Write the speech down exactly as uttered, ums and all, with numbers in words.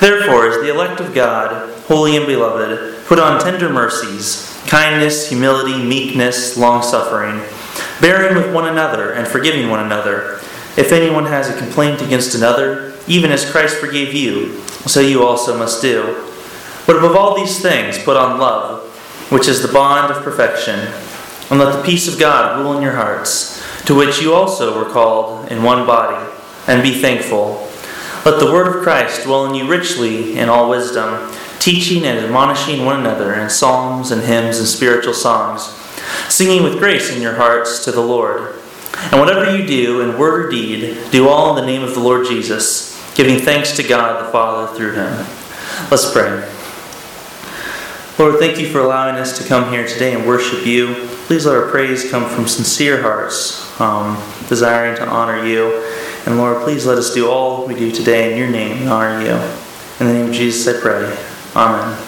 Therefore, as the elect of God, holy and beloved, put on tender mercies, kindness, humility, meekness, long-suffering, bearing with one another and forgiving one another. If anyone has a complaint against another, even as Christ forgave you, so you also must do. But above all these things, put on love, which is the bond of perfection. And let the peace of God rule in your hearts, to which you also were called in one body, and be thankful. Let the word of Christ dwell in you richly in all wisdom, teaching and admonishing one another in psalms and hymns and spiritual songs, singing with grace in your hearts to the Lord. And whatever you do in word or deed, do all in the name of the Lord Jesus, giving thanks to God the Father through him. Let's pray. Lord, thank you for allowing us to come here today and worship you. Please let our praise come from sincere hearts, um, desiring to honor you. And Lord, please let us do all we do today in your name and honor you. In the name of Jesus I pray. Amen.